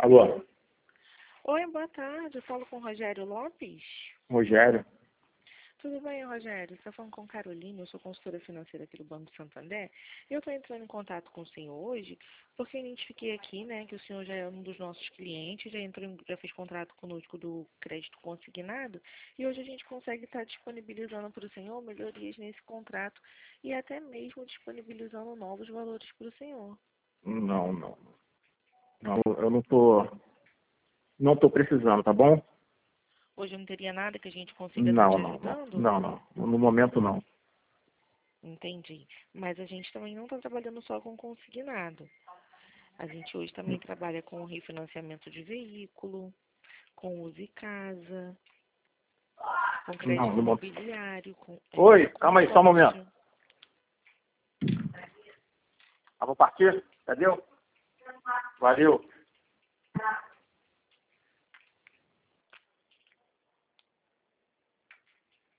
Alô? Oi, boa tarde. Eu falo com o Rogério Lopes. Rogério? Tudo bem, Rogério? Você está falando com Carolina, eu sou consultora financeira aqui do Banco Santander. Eu estou entrando em contato com o senhor hoje porque eu identifiquei aqui, né, que o senhor já é um dos nossos clientes, já fez contrato conosco do crédito consignado e hoje a gente consegue estar disponibilizando para o senhor melhorias nesse contrato e até mesmo disponibilizando novos valores para o senhor. Não, não. Não, eu não tô precisando, tá bom? Hoje não teria nada que a gente consiga estar Não, te não, não. ajudando? Não, não. No momento, não. Entendi. Mas a gente também não está trabalhando só com consignado. A gente hoje também trabalha com refinanciamento de veículo, com use casa, com Não, crédito no momento. imobiliário, com Oi, calma aí, só um momento. consórcio. Vou partir? Entendeu? Valeu.